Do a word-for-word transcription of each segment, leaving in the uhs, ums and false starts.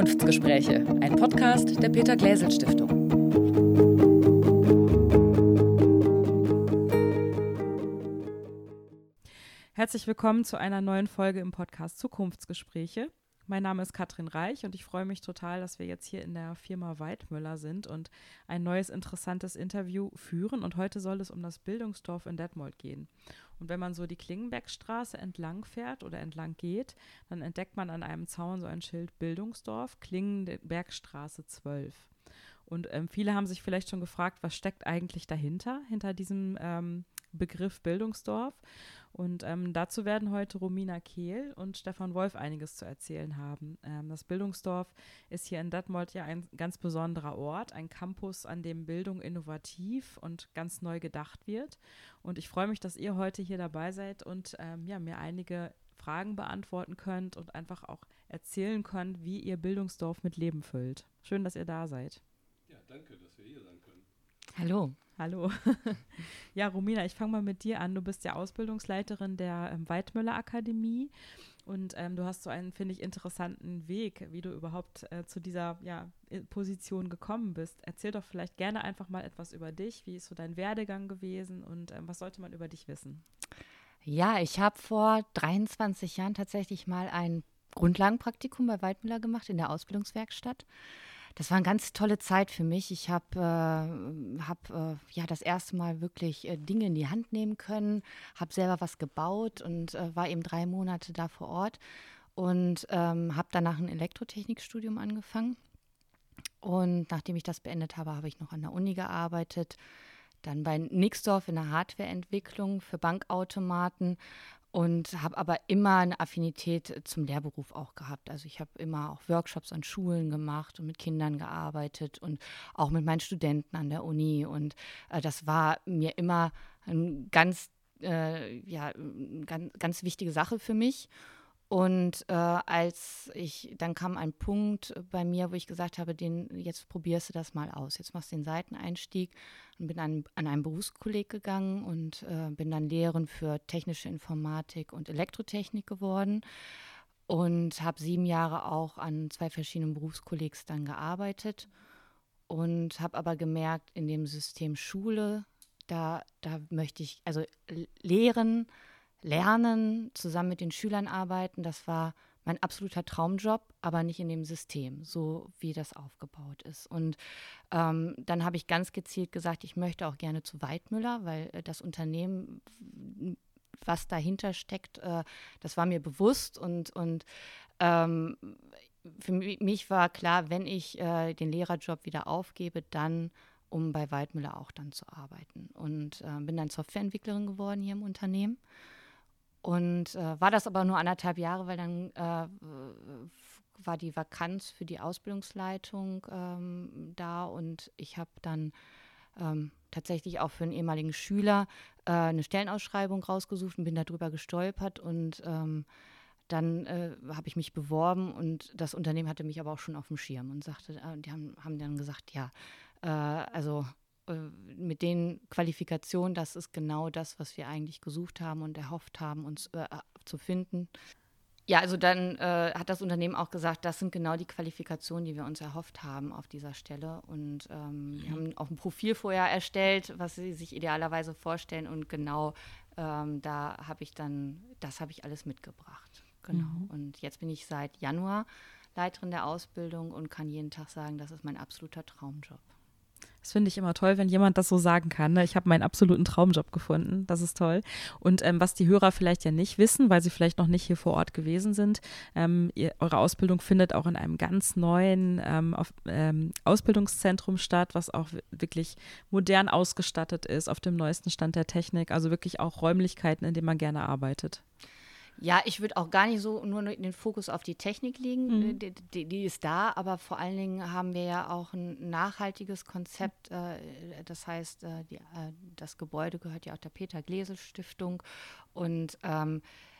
Zukunftsgespräche, ein Podcast der Peter-Gläsel-Stiftung. Herzlich willkommen zu einer neuen Folge im Podcast Zukunftsgespräche. Mein Name ist Katrin Reich und ich freue mich total, dass wir jetzt hier in der Firma Weidmüller sind und ein neues interessantes Interview führen. Und heute soll es um das Bildungsdorf in Detmold gehen. Und wenn man so die Klingenbergstraße entlang fährt oder entlang geht, dann entdeckt man an einem Zaun so ein Schild Bildungsdorf, Klingenbergstraße zwölf. Und ähm, viele haben sich vielleicht schon gefragt, was steckt eigentlich dahinter, hinter diesem ähm, Begriff Bildungsdorf. Und ähm, dazu werden heute Romina Kehl und Stefan Wolf einiges zu erzählen haben. Ähm, das Bildungsdorf ist hier in Detmold ja ein ganz besonderer Ort, ein Campus, an dem Bildung innovativ und ganz neu gedacht wird. Und ich freue mich, dass ihr heute hier dabei seid und ähm, ja, mir einige Fragen beantworten könnt und einfach auch erzählen könnt, wie ihr Bildungsdorf mit Leben füllt. Schön, dass ihr da seid. Ja, danke, dass wir hier sein können. Hallo. Hallo. Ja, Romina, ich fange mal mit dir an. Du bist ja Ausbildungsleiterin der ähm, Weidmüller Akademie und ähm, du hast so einen, finde ich, interessanten Weg, wie du überhaupt äh, zu dieser ja, Position gekommen bist. Erzähl doch vielleicht gerne einfach mal etwas über dich. Wie ist so dein Werdegang gewesen und ähm, was sollte man über dich wissen? Ja, ich habe vor dreiundzwanzig Jahren tatsächlich mal ein Grundlagenpraktikum bei Weidmüller gemacht in der Ausbildungswerkstatt. Das war eine ganz tolle Zeit für mich. Ich habe äh, hab, äh, ja, das erste Mal wirklich äh, Dinge in die Hand nehmen können, habe selber was gebaut und äh, war eben drei Monate da vor Ort und ähm, habe danach ein Elektrotechnikstudium angefangen. Und nachdem ich das beendet habe, habe ich noch an der Uni gearbeitet, dann bei Nixdorf in der Hardwareentwicklung für Bankautomaten. Und habe aber immer eine Affinität zum Lehrberuf auch gehabt. Also ich habe immer auch Workshops an Schulen gemacht und mit Kindern gearbeitet und auch mit meinen Studenten an der Uni. Und äh, das war mir immer ein ganz, äh, ja, ganz, ganz wichtige Sache für mich. Und äh, als ich, dann kam ein Punkt bei mir, wo ich gesagt habe, den, jetzt probierst du das mal aus. Jetzt machst du den Seiteneinstieg und bin an, an einen Berufskolleg gegangen und äh, bin dann Lehrerin für technische Informatik und Elektrotechnik geworden und habe sieben Jahre auch an zwei verschiedenen Berufskollegs dann gearbeitet und habe aber gemerkt, in dem System Schule, da, da möchte ich, also lehren, Lernen, zusammen mit den Schülern arbeiten, das war mein absoluter Traumjob, aber nicht in dem System, so wie das aufgebaut ist. Und ähm, dann habe ich ganz gezielt gesagt, ich möchte auch gerne zu Weidmüller, weil äh, das Unternehmen, was dahinter steckt, äh, das war mir bewusst. Und, und ähm, für mich war klar, wenn ich äh, den Lehrerjob wieder aufgebe, dann um bei Weidmüller auch dann zu arbeiten. Und äh, bin dann Softwareentwicklerin geworden hier im Unternehmen. Und äh, war das aber nur anderthalb Jahre, weil dann äh, war die Vakanz für die Ausbildungsleitung ähm, da und ich habe dann ähm, tatsächlich auch für einen ehemaligen Schüler äh, eine Stellenausschreibung rausgesucht und bin darüber gestolpert und ähm, dann äh, habe ich mich beworben und das Unternehmen hatte mich aber auch schon auf dem Schirm und sagte, äh, die haben, haben dann gesagt, ja, äh, also mit den Qualifikationen, das ist genau das, was wir eigentlich gesucht haben und erhofft haben, uns äh, zu finden. Ja, also dann äh, hat das Unternehmen auch gesagt, das sind genau die Qualifikationen, die wir uns erhofft haben auf dieser Stelle. Und ähm, wir haben auch ein Profil vorher erstellt, was sie sich idealerweise vorstellen. Und genau ähm, da habe ich dann, das habe ich alles mitgebracht. Genau. Mhm. Und jetzt bin ich seit Januar Leiterin der Ausbildung und kann jeden Tag sagen, das ist mein absoluter Traumjob. Das finde ich immer toll, wenn jemand das so sagen kann. Ne? Ich habe meinen absoluten Traumjob gefunden. Das ist toll. Und ähm, was die Hörer vielleicht ja nicht wissen, weil sie vielleicht noch nicht hier vor Ort gewesen sind, ähm, ihr, eure Ausbildung findet auch in einem ganz neuen ähm, auf, ähm, Ausbildungszentrum statt, was auch wirklich modern ausgestattet ist, auf dem neuesten Stand der Technik. Also wirklich auch Räumlichkeiten, in denen man gerne arbeitet. Ja, ich würde auch gar nicht so nur den Fokus auf die Technik legen, Mhm. die, die, die ist da, aber vor allen Dingen haben wir ja auch ein nachhaltiges Konzept, äh, das heißt, äh, die, äh, das Gebäude gehört ja auch der Peter-Gläsel-Stiftung und ähm,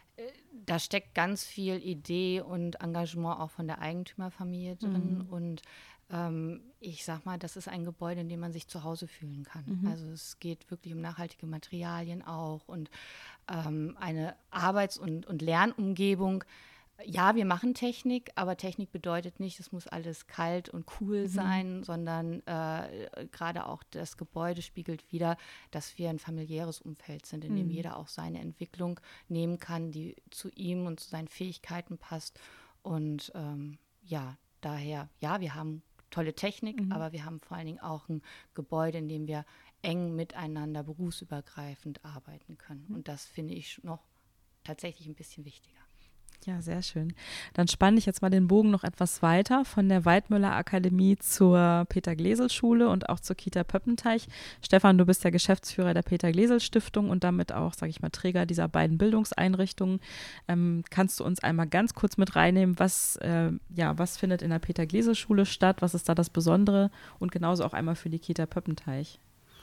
da steckt ganz viel Idee und Engagement auch von der Eigentümerfamilie drin Mhm. und ähm, ich sag mal, das ist ein Gebäude, in dem man sich zu Hause fühlen kann. Mhm. Also es geht wirklich um nachhaltige Materialien auch und ähm, eine Arbeits- und, und Lernumgebung, Ja, wir machen Technik, aber Technik bedeutet nicht, es muss alles kalt und cool Mhm. sein, sondern äh, gerade auch das Gebäude spiegelt wider, dass wir ein familiäres Umfeld sind, in dem Mhm. jeder auch seine Entwicklung nehmen kann, die zu ihm und zu seinen Fähigkeiten passt. Und ähm, ja, daher, ja, wir haben tolle Technik, Mhm. aber wir haben vor allen Dingen auch ein Gebäude, in dem wir eng miteinander berufsübergreifend arbeiten können. Und das finde ich noch tatsächlich ein bisschen wichtiger. Ja, sehr schön. Dann spanne ich jetzt mal den Bogen noch etwas weiter von der Weidmüller Akademie zur Peter-Gläsel-Schule und auch zur Kita Pöppenteich. Stefan, du bist ja Geschäftsführer der Peter-Gläsel-Stiftung und damit auch, sage ich mal, Träger dieser beiden Bildungseinrichtungen. Ähm, kannst du uns einmal ganz kurz mit reinnehmen, was, äh, ja, was findet in der Peter-Gläsel-Schule statt? Was ist da das Besondere? Und genauso auch einmal für die Kita Pöppenteich.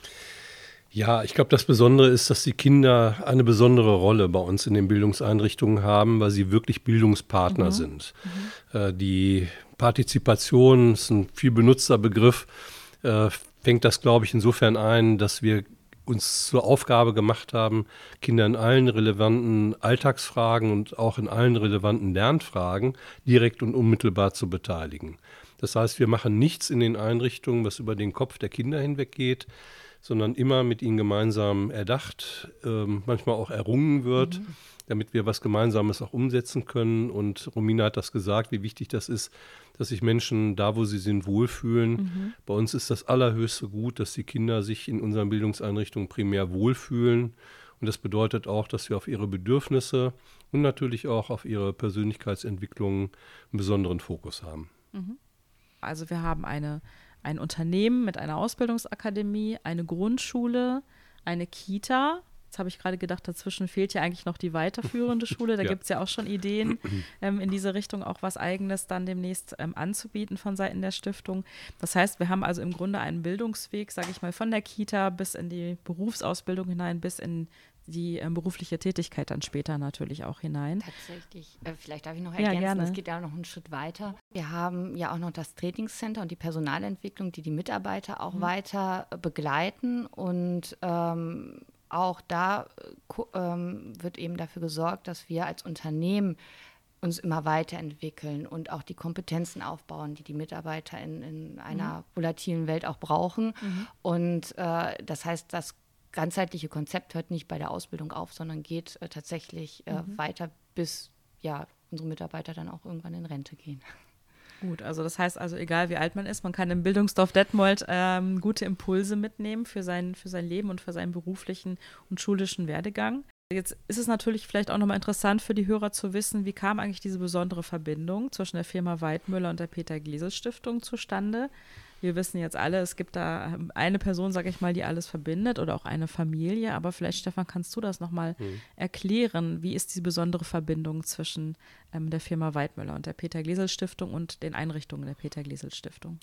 Ja, ich glaube, das Besondere ist, dass die Kinder eine besondere Rolle bei uns in den Bildungseinrichtungen haben, weil sie wirklich Bildungspartner Mhm. sind. Äh, die Partizipation ist ein viel benutzter Begriff, äh, fängt das, glaube ich, insofern ein, dass wir uns zur Aufgabe gemacht haben, Kinder in allen relevanten Alltagsfragen und auch in allen relevanten Lernfragen direkt und unmittelbar zu beteiligen. Das heißt, wir machen nichts in den Einrichtungen, was über den Kopf der Kinder hinweggeht, sondern immer mit ihnen gemeinsam erdacht, ähm, manchmal auch errungen wird, Mhm. damit wir was Gemeinsames auch umsetzen können. Und Romina hat das gesagt, wie wichtig das ist, dass sich Menschen da, wo sie sind, wohlfühlen. Mhm. Bei uns ist das allerhöchste Gut, dass die Kinder sich in unseren Bildungseinrichtungen primär wohlfühlen. Und das bedeutet auch, dass wir auf ihre Bedürfnisse und natürlich auch auf ihre Persönlichkeitsentwicklung einen besonderen Fokus haben. Mhm. Also wir haben eine, ein Unternehmen mit einer Ausbildungsakademie, eine Grundschule, eine Kita. Jetzt habe ich gerade gedacht, dazwischen fehlt ja eigentlich noch die weiterführende Schule. Da Ja. gibt es ja auch schon Ideen, ähm, in diese Richtung auch was Eigenes dann demnächst ähm, anzubieten von Seiten der Stiftung. Das heißt, wir haben also im Grunde einen Bildungsweg, sage ich mal, von der Kita bis in die Berufsausbildung hinein, bis in die ähm, berufliche Tätigkeit dann später natürlich auch hinein. Tatsächlich, äh, vielleicht darf ich noch Ja, ergänzen, gerne. es geht ja noch einen Schritt weiter. Wir haben ja auch noch das Trainingscenter und die Personalentwicklung, die die Mitarbeiter auch Mhm. weiter äh, begleiten. Und ähm, auch da äh, ko- ähm, wird eben dafür gesorgt, dass wir als Unternehmen uns immer weiterentwickeln und auch die Kompetenzen aufbauen, die die Mitarbeiter in, in einer volatilen Welt auch brauchen. Mhm. Und äh, das heißt, das ganzheitliche Konzept hört nicht bei der Ausbildung auf, sondern geht äh, tatsächlich äh, Mhm. weiter, bis ja, unsere Mitarbeiter dann auch irgendwann in Rente gehen. Gut, also das heißt also, egal wie alt man ist, man kann im Bildungsdorf Detmold ähm, gute Impulse mitnehmen für sein, für sein Leben und für seinen beruflichen und schulischen Werdegang. Jetzt ist es natürlich vielleicht auch nochmal interessant für die Hörer zu wissen, wie kam eigentlich diese besondere Verbindung zwischen der Firma Weidmüller und der Peter-Gläsel-Stiftung zustande? Wir wissen jetzt alle, es gibt da eine Person, sage ich mal, die alles verbindet oder auch eine Familie. Aber vielleicht, Stefan, kannst du das nochmal Mhm. erklären? Wie ist diese besondere Verbindung zwischen ähm, der Firma Weidmüller und der Peter-Gläsel-Stiftung und den Einrichtungen der Peter-Gläsel-Stiftung?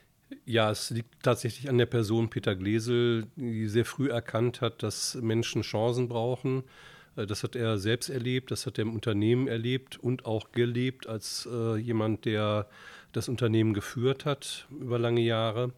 Ja, es liegt tatsächlich an der Person Peter Gläsel, die sehr früh erkannt hat, dass Menschen Chancen brauchen. Äh, Das hat er selbst erlebt, das hat er im Unternehmen erlebt und auch gelebt als äh, jemand, der das Unternehmen geführt hat über lange Jahre.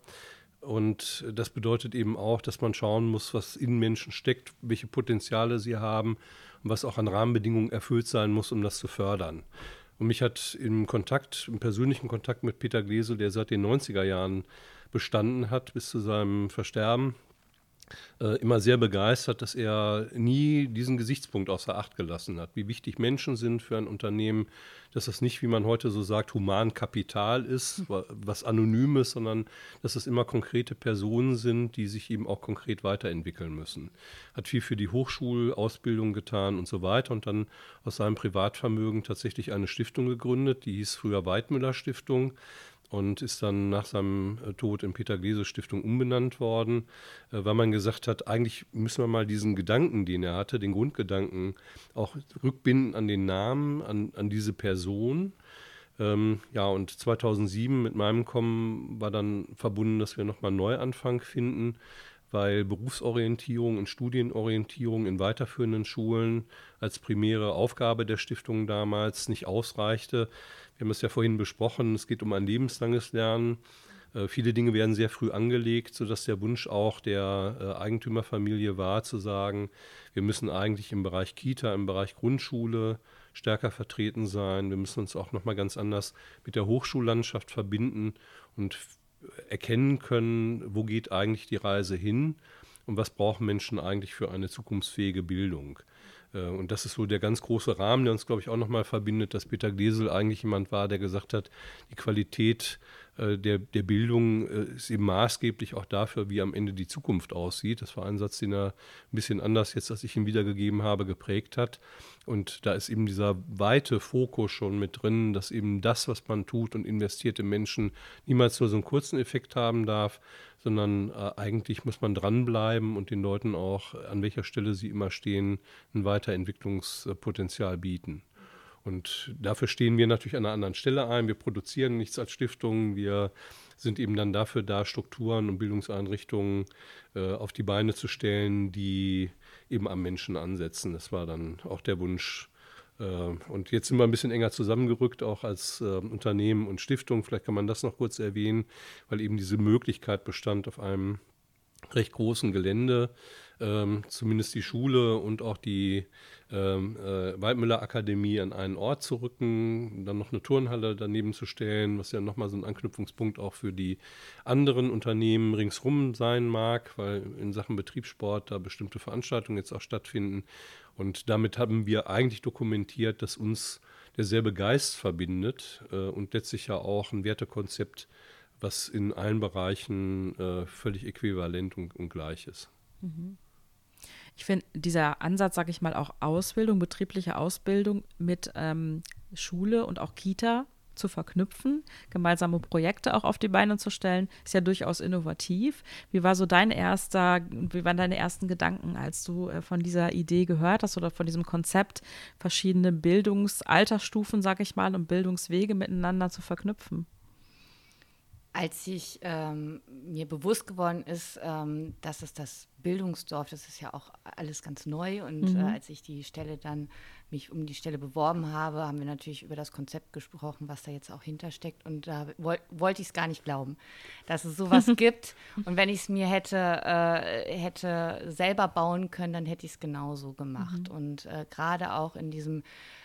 Und das bedeutet eben auch, dass man schauen muss, was in Menschen steckt, welche Potenziale sie haben und was auch an Rahmenbedingungen erfüllt sein muss, um das zu fördern. Und mich hat im Kontakt, im persönlichen Kontakt mit Peter Gläsel, der seit den neunziger Jahren bestanden hat, bis zu seinem Versterben, äh, immer sehr begeistert, dass er nie diesen Gesichtspunkt außer Acht gelassen hat, wie wichtig Menschen sind für ein Unternehmen, dass das nicht, wie man heute so sagt, Humankapital ist, wa- was Anonymes, sondern dass es immer konkrete Personen sind, die sich eben auch konkret weiterentwickeln müssen. Hat viel für die Hochschulausbildung getan und so weiter und dann aus seinem Privatvermögen tatsächlich eine Stiftung gegründet, die hieß früher Weidmüller Stiftung und ist dann nach seinem äh, Tod in Peter-Gläsel-Stiftung umbenannt worden, äh, weil man gesagt hat, eigentlich müssen wir mal diesen Gedanken, den er hatte, den Grundgedanken, auch rückbinden an den Namen, an, an diese Person. Ähm, ja, und zweitausendsieben mit meinem Kommen war dann verbunden, dass wir nochmal einen Neuanfang finden, weil Berufsorientierung und Studienorientierung in weiterführenden Schulen als primäre Aufgabe der Stiftung damals nicht ausreichte. Wir haben es ja vorhin besprochen, es geht um ein lebenslanges Lernen. Äh, viele Dinge werden sehr früh angelegt, sodass der Wunsch auch der äh, Eigentümerfamilie war, zu sagen, wir müssen eigentlich im Bereich Kita, im Bereich Grundschule stärker vertreten sein. Wir müssen uns auch nochmal ganz anders mit der Hochschullandschaft verbinden und erkennen können, wo geht eigentlich die Reise hin und was brauchen Menschen eigentlich für eine zukunftsfähige Bildung. Und das ist so der ganz große Rahmen, der uns, glaube ich, auch nochmal verbindet, dass Peter Glesel eigentlich jemand war, der gesagt hat, die Qualität äh, der, der Bildung äh, ist eben maßgeblich auch dafür, wie am Ende die Zukunft aussieht. Das war ein Satz, den er ein bisschen anders jetzt, als ich ihn wiedergegeben habe, geprägt hat. Und da ist eben dieser weite Fokus schon mit drin, dass eben das, was man tut und investiert in Menschen, niemals nur so einen kurzen Effekt haben darf, sondern äh, eigentlich muss man dranbleiben und den Leuten auch, an welcher Stelle sie immer stehen, ein Weiterentwicklungspotenzial bieten. Und dafür stehen wir natürlich an einer anderen Stelle ein. Wir produzieren nichts als Stiftung. Wir sind eben dann dafür da, Strukturen und Bildungseinrichtungen äh, auf die Beine zu stellen, die eben am Menschen ansetzen. Das war dann auch der Wunsch. Äh, und jetzt sind wir ein bisschen enger zusammengerückt, auch als äh, Unternehmen und Stiftung. Vielleicht kann man das noch kurz erwähnen, weil eben diese Möglichkeit bestand, auf einem recht großen Gelände, ähm, zumindest die Schule und auch die ähm, äh, Weidmüller-Akademie an einen Ort zu rücken, dann noch eine Turnhalle daneben zu stellen, was ja nochmal so ein Anknüpfungspunkt auch für die anderen Unternehmen ringsrum sein mag, weil in Sachen Betriebssport da bestimmte Veranstaltungen jetzt auch stattfinden. Und damit haben wir eigentlich dokumentiert, dass uns derselbe Geist verbindet äh, und letztlich ja auch ein Wertekonzept, was in allen Bereichen äh, völlig äquivalent und, und gleich ist. Ich finde, dieser Ansatz, sage ich mal, auch Ausbildung, betriebliche Ausbildung mit ähm, Schule und auch Kita zu verknüpfen, gemeinsame Projekte auch auf die Beine zu stellen, ist ja durchaus innovativ. Wie war so dein erster, wie waren deine ersten Gedanken, als du äh, von dieser Idee gehört hast oder von diesem Konzept, verschiedene Bildungsalterstufen, sage ich mal, und Bildungswege miteinander zu verknüpfen? Als ich ähm, mir bewusst geworden ist, ähm, dass es das Bildungsdorf, das ist ja auch alles ganz neu und mhm. äh, als ich die Stelle dann mich um die Stelle beworben habe, haben wir natürlich über das Konzept gesprochen, was da jetzt auch hintersteckt und da woll, wollte ich es gar nicht glauben, dass es sowas gibt und wenn ich es mir hätte, äh, hätte selber bauen können, dann hätte ich es genauso gemacht mhm. und äh, gerade auch in diesem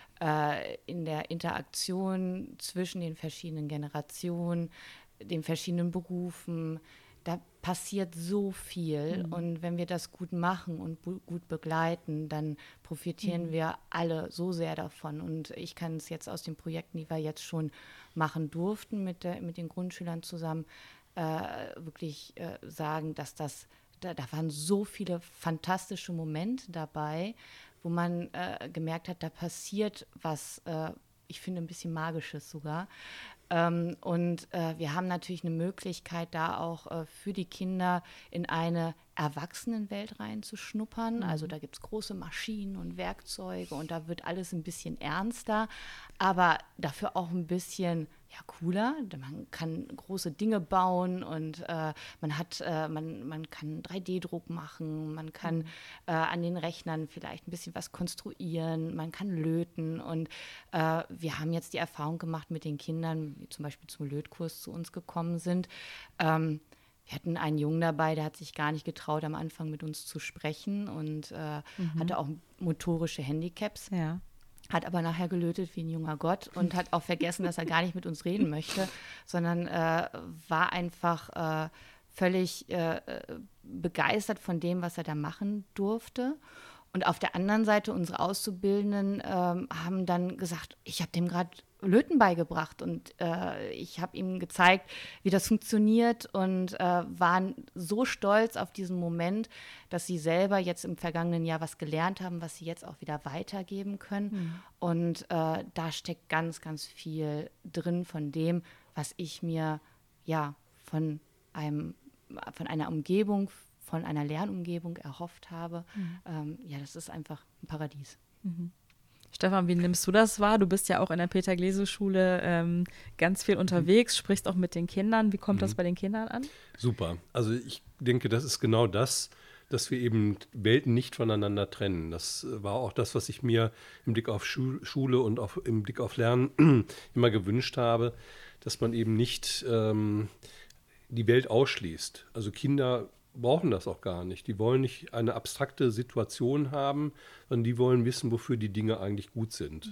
äh, in der Interaktion zwischen den verschiedenen Generationen, den verschiedenen Berufen, da passiert so viel mhm. und wenn wir das gut machen und bu- gut begleiten, dann profitieren mhm. wir alle so sehr davon und ich kann es jetzt aus den Projekten, die wir jetzt schon machen durften mit, der, mit den Grundschülern zusammen, äh, wirklich äh, sagen, dass das, da, da waren so viele fantastische Momente dabei, wo man äh, gemerkt hat, da passiert was, äh, ich finde ein bisschen Magisches sogar. Ähm, und äh, wir haben natürlich eine Möglichkeit, da auch äh, für die Kinder in eine Erwachsenenwelt reinzuschnuppern. Mhm. Also da gibt es große Maschinen und Werkzeuge und da wird alles ein bisschen ernster, aber dafür auch ein bisschen ja, cooler. Man kann große Dinge bauen und äh, man hat, äh, man, man kann drei D Druck machen, man kann mhm. äh, an den Rechnern vielleicht ein bisschen was konstruieren, man kann löten und äh, wir haben jetzt die Erfahrung gemacht mit den Kindern, die zum Beispiel zum Lötkurs zu uns gekommen sind. Ähm, Wir hatten einen Jungen dabei, der hat sich gar nicht getraut, am Anfang mit uns zu sprechen und äh, mhm. hatte auch motorische Handicaps. Ja. Hat aber nachher gelötet wie ein junger Gott und hat auch vergessen, dass er gar nicht mit uns reden möchte, sondern äh, war einfach äh, völlig äh, begeistert von dem, was er da machen durfte. Und auf der anderen Seite, unsere Auszubildenden ähm, haben dann gesagt, ich habe dem gerade Löten beigebracht und äh, ich habe ihm gezeigt, wie das funktioniert und äh, waren so stolz auf diesen Moment, dass sie selber jetzt im vergangenen Jahr was gelernt haben, was sie jetzt auch wieder weitergeben können. Mhm. Und äh, da steckt ganz, ganz viel drin von dem, was ich mir ja von einem, von einer Umgebung, von einer Lernumgebung erhofft habe. Mhm. Ähm, ja, das ist einfach ein Paradies. Mhm. Stefan, wie nimmst du das wahr? Du bist ja auch in der Peter-Glesel-Schule ähm, ganz viel unterwegs, sprichst auch mit den Kindern. Wie kommt mhm. das bei den Kindern an? Super. Also ich denke, das ist genau das, dass wir eben Welten nicht voneinander trennen. Das war auch das, was ich mir im Blick auf Schu- Schule und auf, im Blick auf Lernen immer gewünscht habe, dass man eben nicht ähm, die Welt ausschließt. Also Kinder brauchen das auch gar nicht. Die wollen nicht eine abstrakte Situation haben, sondern die wollen wissen, wofür die Dinge eigentlich gut sind.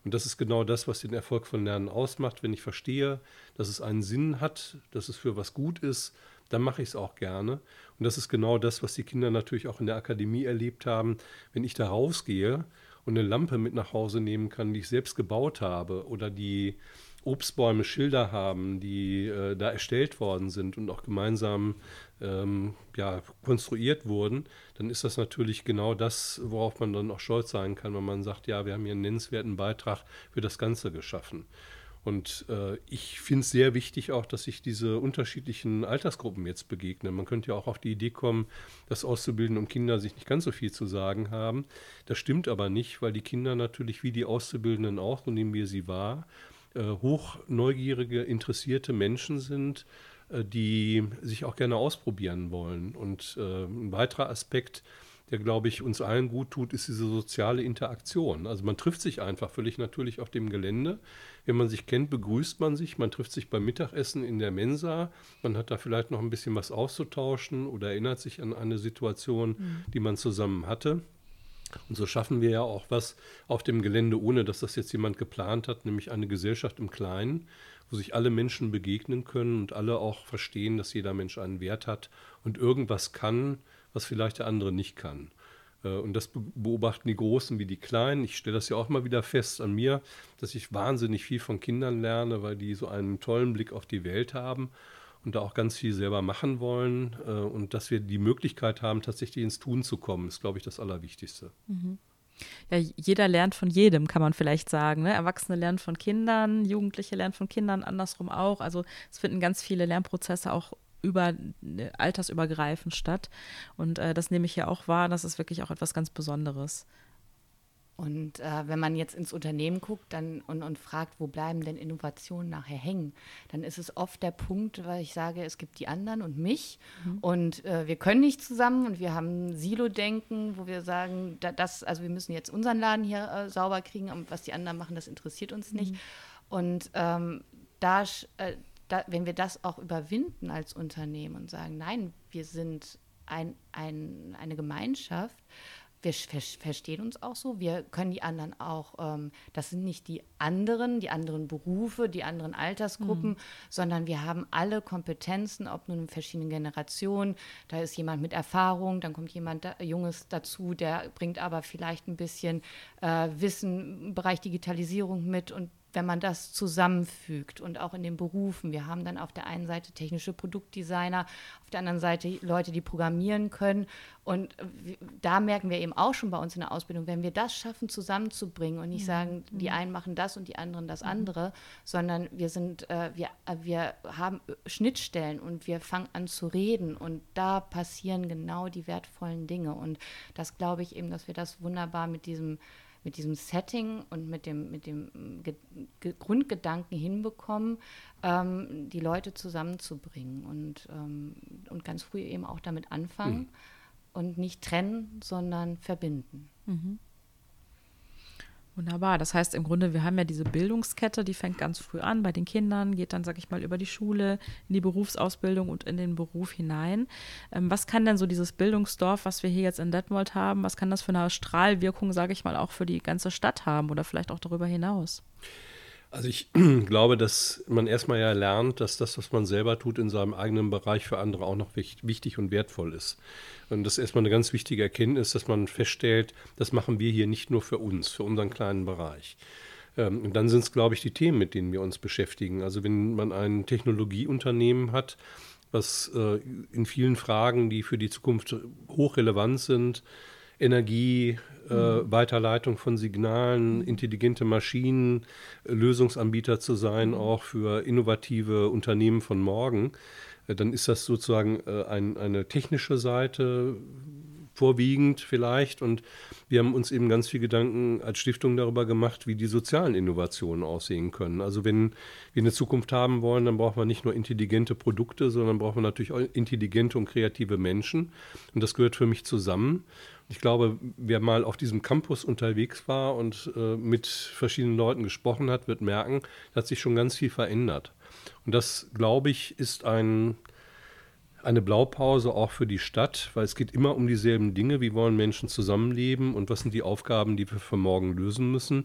Und das ist genau das, was den Erfolg von Lernen ausmacht. Wenn ich verstehe, dass es einen Sinn hat, dass es für was gut ist, dann mache ich es auch gerne. Und das ist genau das, was die Kinder natürlich auch in der Akademie erlebt haben. Wenn ich da rausgehe und eine Lampe mit nach Hause nehmen kann, die ich selbst gebaut habe, oder die Obstbäume Schilder haben, die äh, da erstellt worden sind und auch gemeinsam ähm, ja, konstruiert wurden, dann ist das natürlich genau das, worauf man dann auch stolz sein kann, wenn man sagt, ja, wir haben hier einen nennenswerten Beitrag für das Ganze geschaffen. Und äh, ich finde es sehr wichtig auch, dass sich diese unterschiedlichen Altersgruppen jetzt begegnen. Man könnte ja auch auf die Idee kommen, dass Auszubildende und Kinder sich nicht ganz so viel zu sagen haben. Das stimmt aber nicht, weil die Kinder natürlich wie die Auszubildenden auch, so nehmen wir sie wahr, äh, hoch neugierige, interessierte Menschen sind, äh, die sich auch gerne ausprobieren wollen. Und äh, ein weiterer Aspekt, der, glaube ich, uns allen gut tut, ist diese soziale Interaktion. Also man trifft sich einfach völlig natürlich auf dem Gelände. Wenn man sich kennt, begrüßt man sich. Man trifft sich beim Mittagessen in der Mensa. Man hat da vielleicht noch ein bisschen was auszutauschen oder erinnert sich an eine Situation, mhm. die man zusammen hatte. Und so schaffen wir ja auch was auf dem Gelände, ohne dass das jetzt jemand geplant hat, nämlich eine Gesellschaft im Kleinen, wo sich alle Menschen begegnen können und alle auch verstehen, dass jeder Mensch einen Wert hat und irgendwas kann, was vielleicht der andere nicht kann. Und das beobachten die Großen wie die Kleinen. Ich stelle das ja auch mal wieder fest an mir, dass ich wahnsinnig viel von Kindern lerne, weil die so einen tollen Blick auf die Welt haben und da auch ganz viel selber machen wollen. Und dass wir die Möglichkeit haben, tatsächlich ins Tun zu kommen, ist, glaube ich, das Allerwichtigste. Mhm. Ja, jeder lernt von jedem, kann man vielleicht sagen. Ne? Erwachsene lernen von Kindern, Jugendliche lernen von Kindern, andersrum auch. Also es finden ganz viele Lernprozesse auch über altersübergreifend statt. Und äh, das nehme ich ja auch wahr, das ist wirklich auch etwas ganz Besonderes. Und äh, wenn man jetzt ins Unternehmen guckt dann, und, und fragt, wo bleiben denn Innovationen nachher hängen, dann ist es oft der Punkt, weil ich sage, es gibt die anderen und mich mhm. und äh, wir können nicht zusammen und wir haben Silo-Denken, wo wir sagen, da, das, also wir müssen jetzt unseren Laden hier äh, sauber kriegen und was die anderen machen, das interessiert uns nicht. Mhm. Und ähm, da, äh, da, wenn wir das auch überwinden als Unternehmen und sagen, nein, wir sind ein, ein, eine Gemeinschaft, wir verstehen uns auch so, wir können die anderen auch, ähm, das sind nicht die anderen, die anderen Berufe, die anderen Altersgruppen, mhm. sondern wir haben alle Kompetenzen, ob nun in verschiedenen Generationen, da ist jemand mit Erfahrung, dann kommt jemand da, Junges dazu, der bringt aber vielleicht ein bisschen äh, Wissen im Bereich Digitalisierung mit und wenn man das zusammenfügt und auch in den Berufen, wir haben dann auf der einen Seite technische Produktdesigner, auf der anderen Seite Leute, die programmieren können und da merken wir eben auch schon bei uns in der Ausbildung, wenn wir das schaffen zusammenzubringen und nicht mhm. sagen, die einen machen das und die anderen das mhm. andere, sondern wir sind, äh, wir, äh, wir haben Schnittstellen und wir fangen an zu reden und da passieren genau die wertvollen Dinge und das glaube ich eben, dass wir das wunderbar mit diesem mit diesem Setting und mit dem, mit dem Ge- Ge- Grundgedanken hinbekommen, ähm, die Leute zusammenzubringen und, ähm, und ganz früh eben auch damit anfangen mhm. und nicht trennen, sondern verbinden. Mhm. Wunderbar. Das heißt im Grunde, wir haben ja diese Bildungskette, die fängt ganz früh an bei den Kindern, geht dann, sag ich mal, über die Schule, in die Berufsausbildung und in den Beruf hinein. Ähm, was kann denn so dieses Bildungsdorf, was wir hier jetzt in Detmold haben, was kann das für eine Strahlwirkung, sage ich mal, auch für die ganze Stadt haben oder vielleicht auch darüber hinaus? Also ich glaube, dass man erstmal ja lernt, dass das, was man selber tut in seinem eigenen Bereich für andere auch noch wichtig und wertvoll ist. Und das ist erstmal eine ganz wichtige Erkenntnis, dass man feststellt, das machen wir hier nicht nur für uns, für unseren kleinen Bereich. Und dann sind es, glaube ich, die Themen, mit denen wir uns beschäftigen. Also wenn man ein Technologieunternehmen hat, was in vielen Fragen, die für die Zukunft hochrelevant sind, Energie, äh, Weiterleitung von Signalen, intelligente Maschinen, äh, Lösungsanbieter zu sein, auch für innovative Unternehmen von morgen, äh, dann ist das sozusagen äh, ein, eine technische Seite vorwiegend vielleicht. Und wir haben uns eben ganz viel Gedanken als Stiftung darüber gemacht, wie die sozialen Innovationen aussehen können. Also wenn wir eine Zukunft haben wollen, dann braucht man nicht nur intelligente Produkte, sondern braucht man natürlich auch intelligente und kreative Menschen. Und das gehört für mich zusammen. Ich glaube, wer mal auf diesem Campus unterwegs war und äh, mit verschiedenen Leuten gesprochen hat, wird merken, da hat sich schon ganz viel verändert. Und das, glaube ich, ist ein, eine Blaupause auch für die Stadt, weil es geht immer um dieselben Dinge. Wie wollen Menschen zusammenleben und was sind die Aufgaben, die wir für morgen lösen müssen?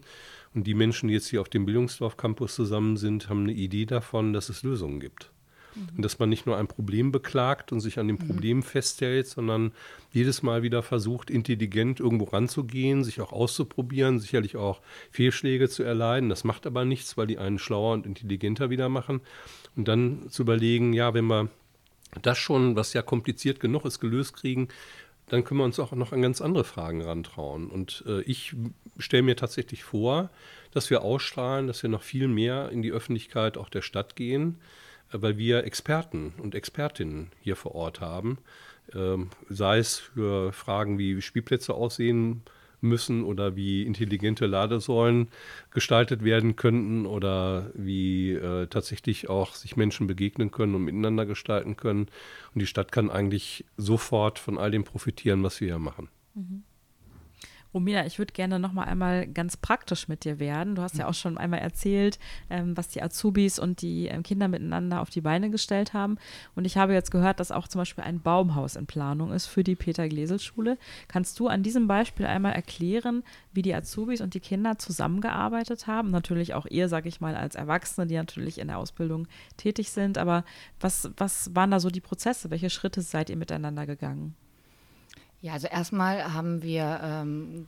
Und die Menschen, die jetzt hier auf dem Bildungsdorf-Campus zusammen sind, haben eine Idee davon, dass es Lösungen gibt. Mhm. Und dass man nicht nur ein Problem beklagt und sich an dem mhm. Problem festhält, sondern jedes Mal wieder versucht, intelligent irgendwo ranzugehen, sich auch auszuprobieren, sicherlich auch Fehlschläge zu erleiden. Das macht aber nichts, weil die einen schlauer und intelligenter wieder machen. Und dann zu überlegen, ja, wenn wir das schon, was ja kompliziert genug ist, gelöst kriegen, dann können wir uns auch noch an ganz andere Fragen rantrauen. Und äh, ich stelle mir tatsächlich vor, dass wir ausstrahlen, dass wir noch viel mehr in die Öffentlichkeit auch der Stadt gehen, äh, weil wir Experten und Expertinnen hier vor Ort haben. Ähm, sei es für Fragen, wie Spielplätze aussehen müssen oder wie intelligente Ladesäulen gestaltet werden könnten oder wie äh, tatsächlich auch sich Menschen begegnen können und miteinander gestalten können. Und die Stadt kann eigentlich sofort von all dem profitieren, was wir hier machen. Mhm. Romina, ich würde gerne noch mal einmal ganz praktisch mit dir werden. Du hast ja auch schon einmal erzählt, ähm, was die Azubis und die ähm, Kinder miteinander auf die Beine gestellt haben. Und ich habe jetzt gehört, dass auch zum Beispiel ein Baumhaus in Planung ist für die Peter-Gläsel-Schule. Kannst du an diesem Beispiel einmal erklären, wie die Azubis und die Kinder zusammengearbeitet haben? Natürlich auch ihr, sage ich mal, als Erwachsene, die natürlich in der Ausbildung tätig sind. Aber was, was waren da so die Prozesse? Welche Schritte seid ihr miteinander gegangen? Ja, also erstmal haben wir ähm,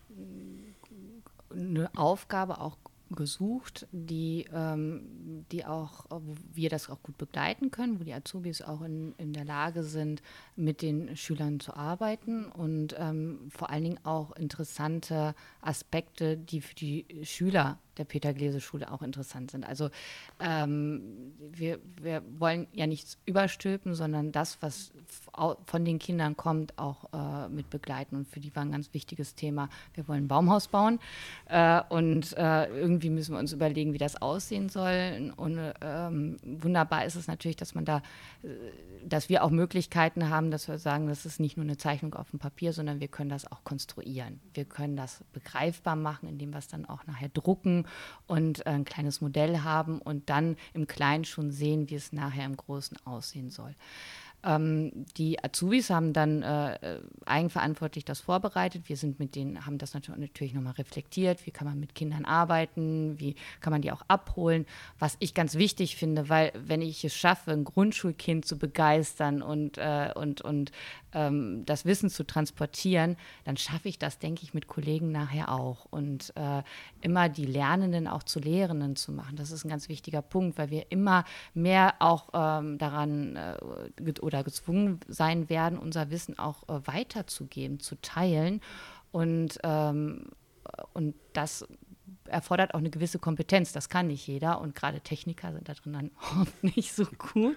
eine Aufgabe auch gesucht, die, ähm, die auch, wo wir das auch gut begleiten können, wo die Azubis auch in, in der Lage sind, mit den Schülern zu arbeiten und ähm, vor allen Dingen auch interessante Aspekte, die für die Schüler der Peter-Gläsel-Schule auch interessant sind. Also ähm, wir, wir wollen ja nichts überstülpen, sondern das, was von den Kindern kommt, auch äh, mit begleiten. Und für die war ein ganz wichtiges Thema, wir wollen ein Baumhaus bauen äh, und äh, irgendwie müssen wir uns überlegen, wie das aussehen soll. Und ähm, wunderbar ist es natürlich, dass man da, dass wir auch Möglichkeiten haben, dass wir sagen, das ist nicht nur eine Zeichnung auf dem Papier, sondern wir können das auch konstruieren. Wir können das begreifbar machen, indem wir es dann auch nachher drucken und äh, ein kleines Modell haben und dann im Kleinen schon sehen, wie es nachher im Großen aussehen soll. Ähm, die Azubis haben dann äh, eigenverantwortlich das vorbereitet. Wir sind mit denen, haben das natürlich nochmal reflektiert. Wie kann man mit Kindern arbeiten? Wie kann man die auch abholen? Was ich ganz wichtig finde, weil wenn ich es schaffe, ein Grundschulkind zu begeistern und, äh, und, und ähm, das Wissen zu transportieren, dann schaffe ich das, denke ich, mit Kollegen nachher auch. Und äh, immer die Lernenden auch zu Lehrenden zu machen. Das ist ein ganz wichtiger Punkt, weil wir immer mehr auch ähm, daran äh, oder gezwungen sein werden, unser Wissen auch äh, weiterzugeben, zu teilen. Und, ähm, und das erfordert auch eine gewisse Kompetenz. Das kann nicht jeder. Und gerade Techniker sind da drin dann oft nicht so gut.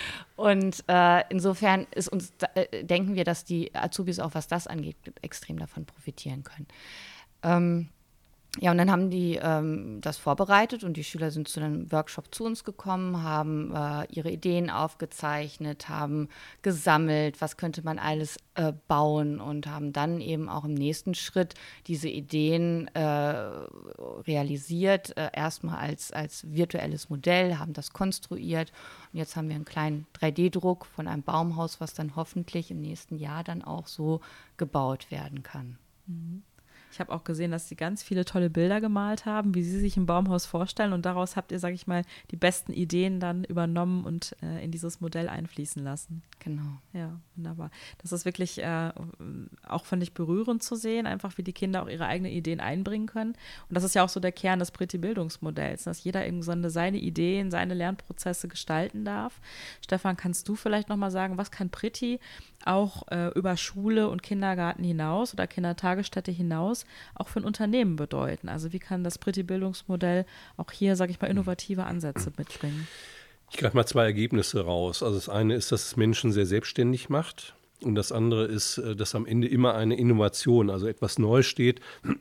Und äh, insofern ist uns, äh, denken wir, dass die Azubis auch, was das angeht, extrem davon profitieren können. Ähm, Ja, und dann haben die ähm, das vorbereitet und die Schüler sind zu einem Workshop zu uns gekommen, haben äh, ihre Ideen aufgezeichnet, haben gesammelt, was könnte man alles äh, bauen und haben dann eben auch im nächsten Schritt diese Ideen äh, realisiert, äh, erstmal als, als virtuelles Modell, haben das konstruiert und jetzt haben wir einen kleinen drei D Druck von einem Baumhaus, was dann hoffentlich im nächsten Jahr dann auch so gebaut werden kann. Mhm. Ich habe auch gesehen, dass Sie ganz viele tolle Bilder gemalt haben, wie Sie sich ein Baumhaus vorstellen. Und daraus habt ihr, sage ich mal, die besten Ideen dann übernommen und äh, in dieses Modell einfließen lassen. Genau. Ja, wunderbar. Das ist wirklich äh, auch, fand ich, berührend zu sehen, einfach wie die Kinder auch ihre eigenen Ideen einbringen können. Und das ist ja auch so der Kern des Preti-Bildungsmodells, dass jeder irgendwie so seine Ideen, seine Lernprozesse gestalten darf. Stefan, kannst du vielleicht nochmal sagen, was kann Preti auch äh, über Schule und Kindergarten hinaus oder Kindertagesstätte hinaus auch für ein Unternehmen bedeuten? Also wie kann das Preti-Bildungsmodell auch hier, sage ich mal, innovative Ansätze mitbringen? Ich greife mal zwei Ergebnisse raus. Also das eine ist, dass es Menschen sehr selbstständig macht. Und das andere ist, dass am Ende immer eine Innovation, also etwas Neues steht,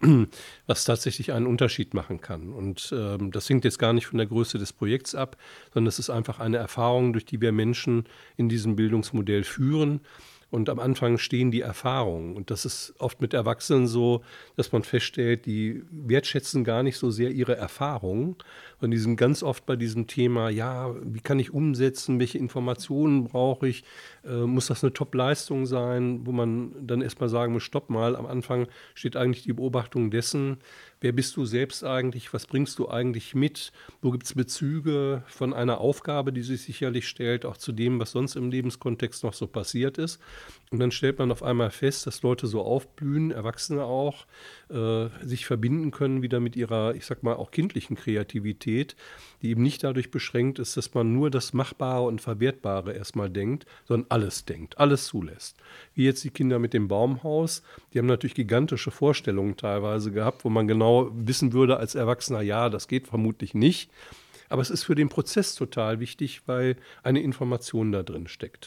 was tatsächlich einen Unterschied machen kann. Und ähm, das hängt jetzt gar nicht von der Größe des Projekts ab, sondern es ist einfach eine Erfahrung, durch die wir Menschen in diesem Bildungsmodell führen. Und am Anfang stehen die Erfahrungen. Und das ist oft mit Erwachsenen so, dass man feststellt, die wertschätzen gar nicht so sehr ihre Erfahrungen. Und die sind ganz oft bei diesem Thema, ja, wie kann ich umsetzen, welche Informationen brauche ich, äh, muss das eine Top-Leistung sein, wo man dann erstmal sagen muss, stopp mal, am Anfang steht eigentlich die Beobachtung dessen, wer bist du selbst eigentlich, was bringst du eigentlich mit, wo gibt es Bezüge von einer Aufgabe, die sich sicherlich stellt, auch zu dem, was sonst im Lebenskontext noch so passiert ist. Und dann stellt man auf einmal fest, dass Leute so aufblühen, Erwachsene auch, äh, sich verbinden können wieder mit ihrer, ich sag mal, auch kindlichen Kreativität, die eben nicht dadurch beschränkt ist, dass man nur das Machbare und Verwertbare erstmal denkt, sondern alles denkt, alles zulässt. Wie jetzt die Kinder mit dem Baumhaus, die haben natürlich gigantische Vorstellungen teilweise gehabt, wo man genau wissen würde als Erwachsener, ja, das geht vermutlich nicht. Aber es ist für den Prozess total wichtig, weil eine Information da drin steckt.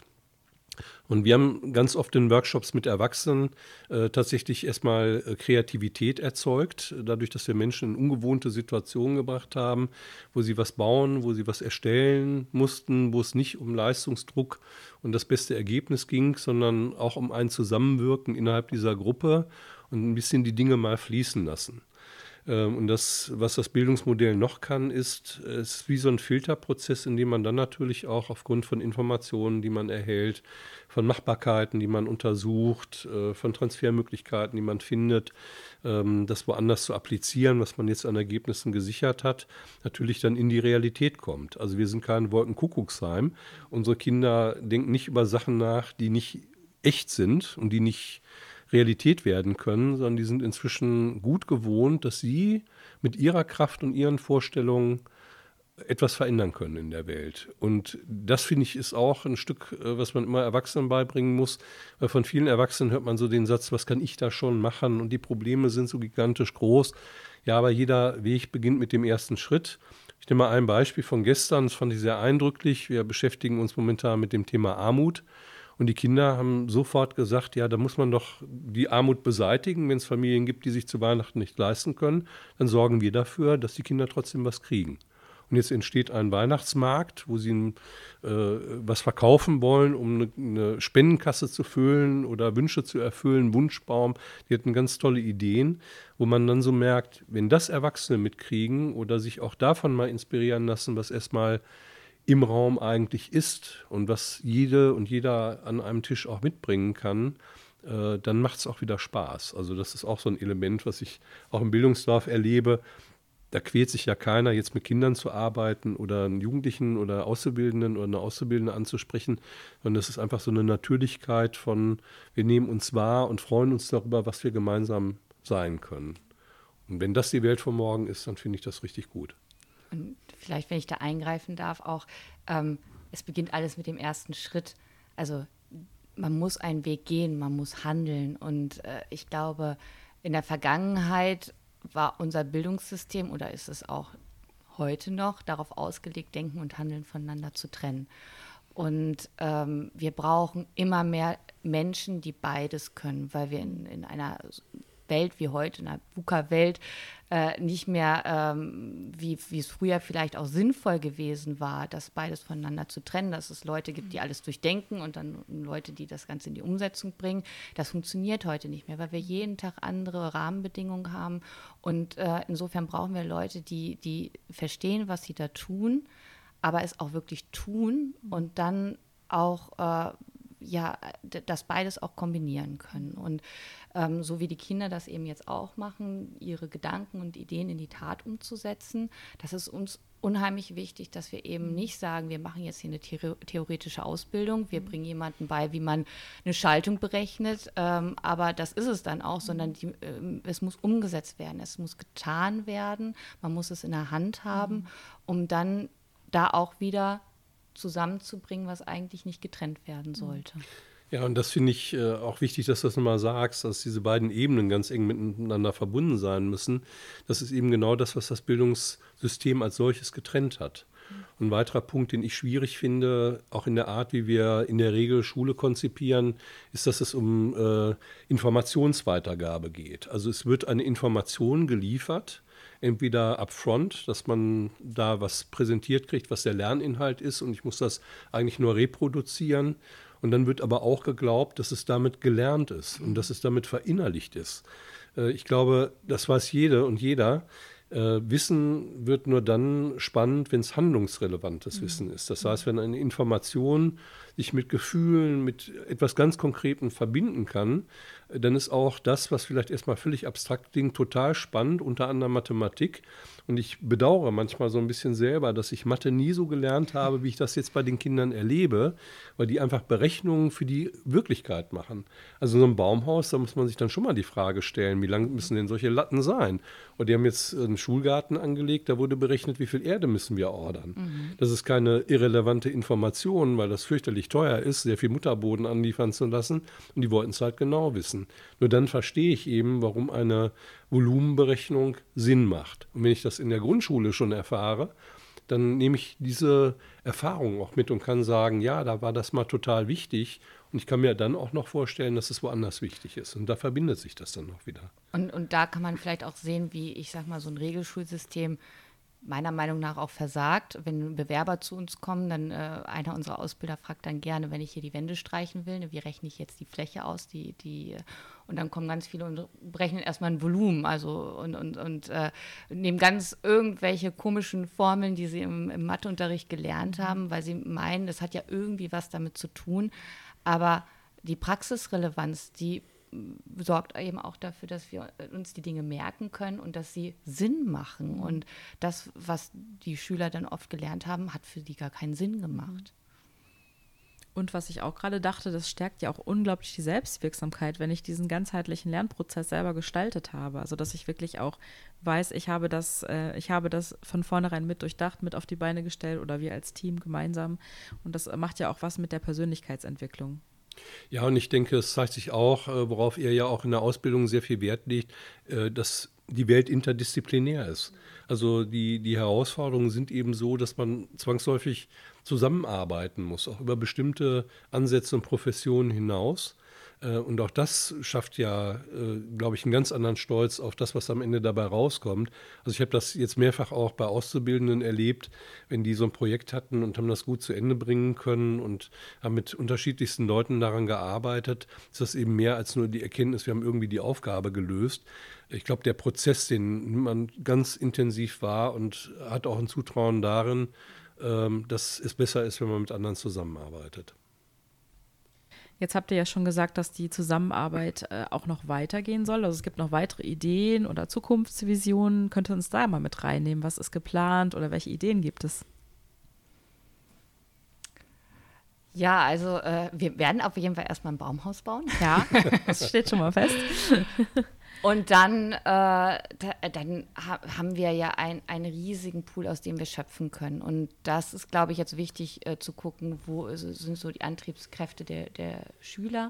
Und wir haben ganz oft in Workshops mit Erwachsenen äh, tatsächlich erstmal äh, Kreativität erzeugt, dadurch, dass wir Menschen in ungewohnte Situationen gebracht haben, wo sie was bauen, wo sie was erstellen mussten, wo es nicht um Leistungsdruck und das beste Ergebnis ging, sondern auch um ein Zusammenwirken innerhalb dieser Gruppe und ein bisschen die Dinge mal fließen lassen. Und das, was das Bildungsmodell noch kann, ist, es ist wie so ein Filterprozess, in dem man dann natürlich auch aufgrund von Informationen, die man erhält, von Machbarkeiten, die man untersucht, von Transfermöglichkeiten, die man findet, das woanders zu applizieren, was man jetzt an Ergebnissen gesichert hat, natürlich dann in die Realität kommt. Also wir sind kein Wolkenkuckucksheim. Unsere Kinder denken nicht über Sachen nach, die nicht echt sind und die nicht Realität werden können, sondern die sind inzwischen gut gewohnt, dass sie mit ihrer Kraft und ihren Vorstellungen etwas verändern können in der Welt. Und das, finde ich, ist auch ein Stück, was man immer Erwachsenen beibringen muss, weil von vielen Erwachsenen hört man so den Satz, was kann ich da schon machen, und die Probleme sind so gigantisch groß. Ja, aber jeder Weg beginnt mit dem ersten Schritt. Ich nehme mal ein Beispiel von gestern, das fand ich sehr eindrücklich. Wir beschäftigen uns momentan mit dem Thema Armut. Und die Kinder haben sofort gesagt, ja, da muss man doch die Armut beseitigen. Wenn es Familien gibt, die sich zu Weihnachten nicht leisten können, dann sorgen wir dafür, dass die Kinder trotzdem was kriegen. Und jetzt entsteht ein Weihnachtsmarkt, wo sie äh, was verkaufen wollen, um eine, eine Spendenkasse zu füllen oder Wünsche zu erfüllen, Wunschbaum. Die hatten ganz tolle Ideen, wo man dann so merkt, wenn das Erwachsene mitkriegen oder sich auch davon mal inspirieren lassen, was erstmal im Raum eigentlich ist und was jede und jeder an einem Tisch auch mitbringen kann, äh, dann macht es auch wieder Spaß. Also das ist auch so ein Element, was ich auch im Bildungsdorf erlebe. Da quält sich ja keiner, jetzt mit Kindern zu arbeiten oder einen Jugendlichen oder Auszubildenden oder eine Auszubildende anzusprechen, sondern das ist einfach so eine Natürlichkeit von, wir nehmen uns wahr und freuen uns darüber, was wir gemeinsam sein können. Und wenn das die Welt von morgen ist, dann finde ich das richtig gut. Und vielleicht, wenn ich da eingreifen darf, auch, ähm, es beginnt alles mit dem ersten Schritt. Also man muss einen Weg gehen, man muss handeln. Und äh, ich glaube, in der Vergangenheit war unser Bildungssystem, oder ist es auch heute noch, darauf ausgelegt, Denken und Handeln voneinander zu trennen. Und ähm, wir brauchen immer mehr Menschen, die beides können, weil wir in, in einer Welt wie heute, in einer VUCA-Welt, äh, nicht mehr, ähm, wie, wie es früher vielleicht auch sinnvoll gewesen war, das beides voneinander zu trennen, dass es Leute gibt, die alles durchdenken und dann Leute, die das Ganze in die Umsetzung bringen. Das funktioniert heute nicht mehr, weil wir jeden Tag andere Rahmenbedingungen haben. Und äh, insofern brauchen wir Leute, die, die verstehen, was sie da tun, aber es auch wirklich tun und dann auch äh, ja, das beides auch kombinieren können. Und ähm, so wie die Kinder das eben jetzt auch machen, ihre Gedanken und Ideen in die Tat umzusetzen, das ist uns unheimlich wichtig, dass wir eben nicht sagen, wir machen jetzt hier eine the- theoretische Ausbildung, wir bringen jemandem bei, wie man eine Schaltung berechnet, ähm, aber das ist es dann auch, sondern die, äh, es muss umgesetzt werden, es muss getan werden, man muss es in der Hand haben, um dann da auch wieder zusammenzubringen, was eigentlich nicht getrennt werden sollte. Ja, und das finde ich äh, auch wichtig, dass du das nochmal sagst, dass diese beiden Ebenen ganz eng miteinander verbunden sein müssen. Das ist eben genau das, was das Bildungssystem als solches getrennt hat. Und ein weiterer Punkt, den ich schwierig finde, auch in der Art, wie wir in der Regel Schule konzipieren, ist, dass es um äh, Informationsweitergabe geht. Also es wird eine Information geliefert, entweder upfront, dass man da was präsentiert kriegt, was der Lerninhalt ist, und ich muss das eigentlich nur reproduzieren. Und dann wird aber auch geglaubt, dass es damit gelernt ist und dass es damit verinnerlicht ist. Äh, ich glaube, das weiß jede und jeder. Äh, Wissen wird nur dann spannend, wenn es handlungsrelevantes mhm. Wissen ist. Das heißt, wenn eine Information sich mit Gefühlen, mit etwas ganz Konkretem verbinden kann, dann ist auch das, was vielleicht erstmal völlig abstrakt klingt, total spannend, unter anderem Mathematik. Und ich bedauere manchmal so ein bisschen selber, dass ich Mathe nie so gelernt habe, wie ich das jetzt bei den Kindern erlebe, weil die einfach Berechnungen für die Wirklichkeit machen. Also so ein Baumhaus, da muss man sich dann schon mal die Frage stellen, wie lang müssen denn solche Latten sein? Und die haben jetzt einen Schulgarten angelegt, da wurde berechnet, wie viel Erde müssen wir ordern. Mhm. Das ist keine irrelevante Information, weil das fürchterlich teuer ist, sehr viel Mutterboden anliefern zu lassen. Und die wollten es halt genau wissen. Nur dann verstehe ich eben, warum eine Volumenberechnung Sinn macht. Und wenn ich das in der Grundschule schon erfahre, dann nehme ich diese Erfahrung auch mit und kann sagen, ja, da war das mal total wichtig. Und ich kann mir dann auch noch vorstellen, dass es woanders wichtig ist. Und da verbindet sich das dann noch wieder. Und, und da kann man vielleicht auch sehen, wie, ich sag mal, so ein Regelschulsystem meiner Meinung nach auch versagt. Wenn Bewerber zu uns kommen, dann äh, einer unserer Ausbilder fragt dann gerne, wenn ich hier die Wände streichen will, ne, wie rechne ich jetzt die Fläche aus, die, die, und dann kommen ganz viele und berechnen erstmal ein Volumen, also und, und, und äh, nehmen ganz irgendwelche komischen Formeln, die sie im, im Matheunterricht gelernt haben, weil sie meinen, das hat ja irgendwie was damit zu tun. Aber die Praxisrelevanz, die sorgt eben auch dafür, dass wir uns die Dinge merken können und dass sie Sinn machen. Und das, was die Schüler dann oft gelernt haben, hat für die gar keinen Sinn gemacht. Und was ich auch gerade dachte, das stärkt ja auch unglaublich die Selbstwirksamkeit, wenn ich diesen ganzheitlichen Lernprozess selber gestaltet habe. Also dass ich wirklich auch weiß, ich habe das, äh, ich habe das von vornherein mit durchdacht, mit auf die Beine gestellt oder wir als Team gemeinsam. Und das macht ja auch was mit der Persönlichkeitsentwicklung. Ja, und ich denke, es zeigt sich auch, worauf ihr ja auch in der Ausbildung sehr viel Wert legt, dass die Welt interdisziplinär ist. Also die, die Herausforderungen sind eben so, dass man zwangsläufig zusammenarbeiten muss, auch über bestimmte Ansätze und Professionen hinaus. Und auch das schafft ja, glaube ich, einen ganz anderen Stolz auf das, was am Ende dabei rauskommt. Also ich habe das jetzt mehrfach auch bei Auszubildenden erlebt, wenn die so ein Projekt hatten und haben das gut zu Ende bringen können und haben mit unterschiedlichsten Leuten daran gearbeitet, ist das eben mehr als nur die Erkenntnis, wir haben irgendwie die Aufgabe gelöst. Ich glaube, der Prozess, den nimmt man ganz intensiv wahr und hat auch ein Zutrauen darin, dass es besser ist, wenn man mit anderen zusammenarbeitet. Jetzt habt ihr ja schon gesagt, dass die Zusammenarbeit äh, auch noch weitergehen soll. Also es gibt noch weitere Ideen oder Zukunftsvisionen. Könnt ihr uns da mal mit reinnehmen? Was ist geplant oder welche Ideen gibt es? Ja, also äh, wir werden auf jeden Fall erstmal ein Baumhaus bauen. Ja, das steht schon mal fest. Und dann, äh, da, dann ha- haben wir ja ein, einen riesigen Pool, aus dem wir schöpfen können. Und das ist, glaube ich, jetzt wichtig äh, zu gucken, wo ist, sind so die Antriebskräfte der, der Schüler.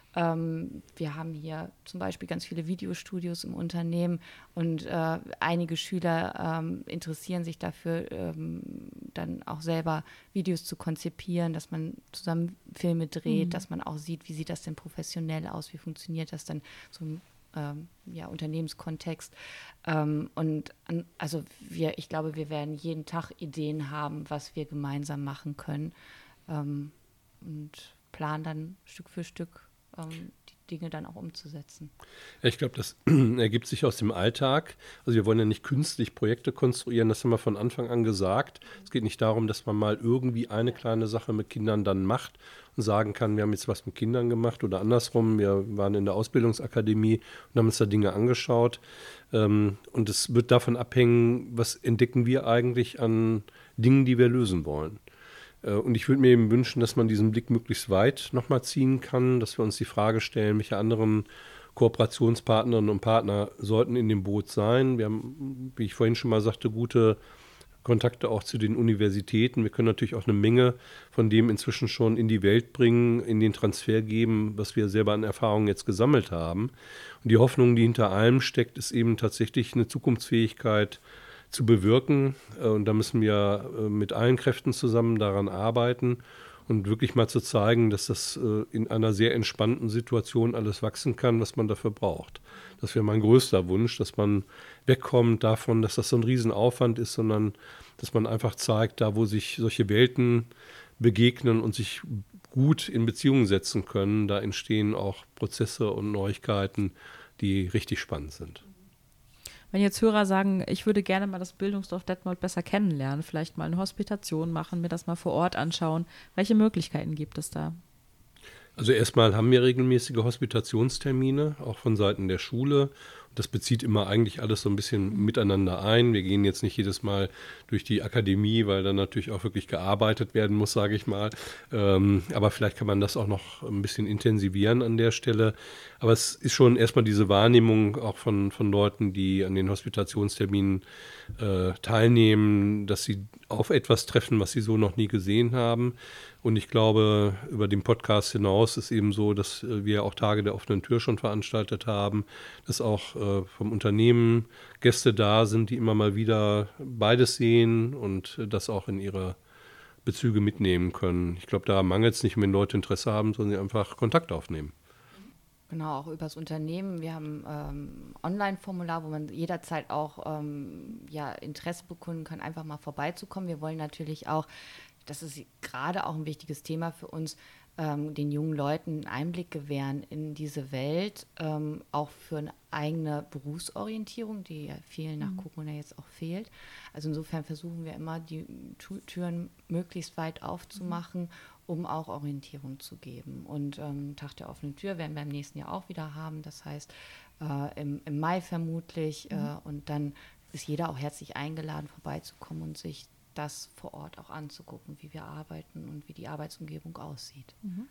Ähm, wir haben hier zum Beispiel ganz viele Videostudios im Unternehmen und äh, einige Schüler ähm, interessieren sich dafür, ähm, dann auch selber Videos zu konzipieren, dass man zusammen Filme dreht, mhm. dass man auch sieht, wie sieht das denn professionell aus, wie funktioniert das dann so im ähm, ja, Unternehmenskontext. Ähm, und an, also wir, ich glaube, wir werden jeden Tag Ideen haben, was wir gemeinsam machen können ähm, und planen dann Stück für Stück die Dinge dann auch umzusetzen. Ja, ich glaube, das ergibt sich aus dem Alltag. Also wir wollen ja nicht künstlich Projekte konstruieren, das haben wir von Anfang an gesagt. Es geht nicht darum, dass man mal irgendwie eine kleine Sache mit Kindern dann macht und sagen kann, wir haben jetzt was mit Kindern gemacht oder andersrum. Wir waren in der Ausbildungsakademie und haben uns da Dinge angeschaut. Und es wird davon abhängen, was entdecken wir eigentlich an Dingen, die wir lösen wollen. Und ich würde mir eben wünschen, dass man diesen Blick möglichst weit nochmal ziehen kann, dass wir uns die Frage stellen, welche anderen Kooperationspartnerinnen und Partner sollten in dem Boot sein. Wir haben, wie ich vorhin schon mal sagte, gute Kontakte auch zu den Universitäten. Wir können natürlich auch eine Menge von dem inzwischen schon in die Welt bringen, in den Transfer geben, was wir selber an Erfahrungen jetzt gesammelt haben. Und die Hoffnung, die hinter allem steckt, ist eben tatsächlich eine Zukunftsfähigkeit zu bewirken. Und da müssen wir mit allen Kräften zusammen daran arbeiten und wirklich mal zu zeigen, dass das in einer sehr entspannten Situation alles wachsen kann, was man dafür braucht. Das wäre mein größter Wunsch, dass man wegkommt davon, dass das so ein Riesenaufwand ist, sondern dass man einfach zeigt, da wo sich solche Welten begegnen und sich gut in Beziehung setzen können, da entstehen auch Prozesse und Neuigkeiten, die richtig spannend sind. Wenn jetzt Hörer sagen, ich würde gerne mal das Bildungsdorf Detmold besser kennenlernen, vielleicht mal eine Hospitation machen, mir das mal vor Ort anschauen, welche Möglichkeiten gibt es da? Also erstmal haben wir regelmäßige Hospitationstermine, auch von Seiten der Schule. Das bezieht immer eigentlich alles so ein bisschen miteinander ein. Wir gehen jetzt nicht jedes Mal durch die Akademie, weil dann natürlich auch wirklich gearbeitet werden muss, sage ich mal. Ähm, aber vielleicht kann man das auch noch ein bisschen intensivieren an der Stelle. Aber es ist schon erstmal diese Wahrnehmung auch von, von Leuten, die an den Hospitationsterminen äh, teilnehmen, dass sie auf etwas treffen, was sie so noch nie gesehen haben. Und ich glaube, über den Podcast hinaus ist eben so, dass wir auch Tage der offenen Tür schon veranstaltet haben, dass auch äh, vom Unternehmen Gäste da sind, die immer mal wieder beides sehen und das auch in ihre Bezüge mitnehmen können. Ich glaube, da mangelt es nicht, wenn Leute Interesse haben, sondern sie einfach Kontakt aufnehmen. Genau, auch übers Unternehmen. Wir haben ähm, Online-Formular, wo man jederzeit auch ähm, ja, Interesse bekunden kann, einfach mal vorbeizukommen. Wir wollen natürlich auch, das ist gerade auch ein wichtiges Thema für uns, ähm, den jungen Leuten einen Einblick gewähren in diese Welt, ähm, auch für eine eigene Berufsorientierung, die ja vielen nach Corona jetzt auch fehlt. Also insofern versuchen wir immer, die Tu- Türen möglichst weit aufzumachen, um auch Orientierung zu geben. Und ähm, Tag der offenen Tür werden wir im nächsten Jahr auch wieder haben, das heißt äh, im, im Mai vermutlich. Mhm. Äh, und dann ist jeder auch herzlich eingeladen, vorbeizukommen und sich das vor Ort auch anzugucken, wie wir arbeiten und wie die Arbeitsumgebung aussieht. Mhm.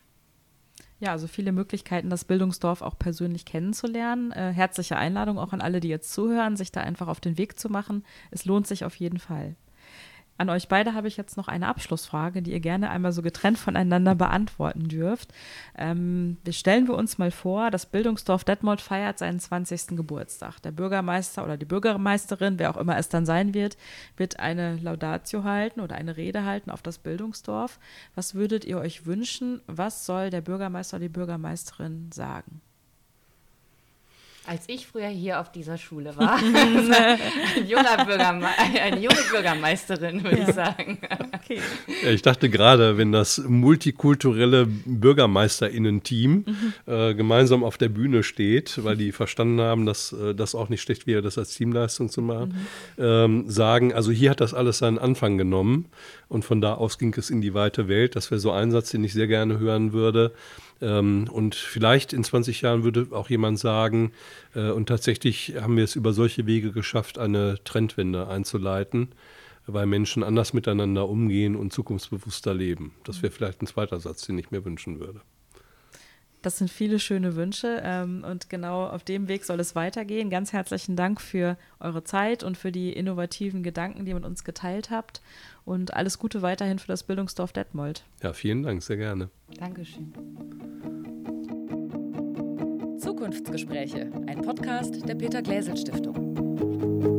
Ja, also viele Möglichkeiten, das Bildungsdorf auch persönlich kennenzulernen. Äh, herzliche Einladung auch an alle, die jetzt zuhören, sich da einfach auf den Weg zu machen. Es lohnt sich auf jeden Fall. An euch beide habe ich jetzt noch eine Abschlussfrage, die ihr gerne einmal so getrennt voneinander beantworten dürft. Ähm, wir stellen wir uns mal vor, das Bildungsdorf Detmold feiert seinen zwanzigsten Geburtstag. Der Bürgermeister oder die Bürgermeisterin, wer auch immer es dann sein wird, wird eine Laudatio halten oder eine Rede halten auf das Bildungsdorf. Was würdet ihr euch wünschen? Was soll der Bürgermeister oder die Bürgermeisterin sagen? Als ich früher hier auf dieser Schule war, ein junger Bürgerme- eine junge Bürgermeisterin, würde ja. ich sagen. Okay. Ja, ich dachte gerade, wenn das multikulturelle BürgermeisterInnen-Team mhm. äh, gemeinsam auf der Bühne steht, weil die verstanden haben, dass äh, das auch nicht schlecht wäre, das als Teamleistung zu machen, mhm. ähm, sagen, also hier hat das alles seinen Anfang genommen und von da aus ging es in die weite Welt. Das wäre so ein Satz, den ich sehr gerne hören würde. Und vielleicht in zwanzig Jahren würde auch jemand sagen, äh, und tatsächlich haben wir es über solche Wege geschafft, eine Trendwende einzuleiten, weil Menschen anders miteinander umgehen und zukunftsbewusster leben. Das wäre vielleicht ein zweiter Satz, den ich mir wünschen würde. Das sind viele schöne Wünsche ähm, und genau auf dem Weg soll es weitergehen. Ganz herzlichen Dank für eure Zeit und für die innovativen Gedanken, die ihr mit uns geteilt habt und alles Gute weiterhin für das Bildungsdorf Detmold. Ja, vielen Dank, sehr gerne. Dankeschön. Zukunftsgespräche, ein Podcast der Peter Gläsel Stiftung.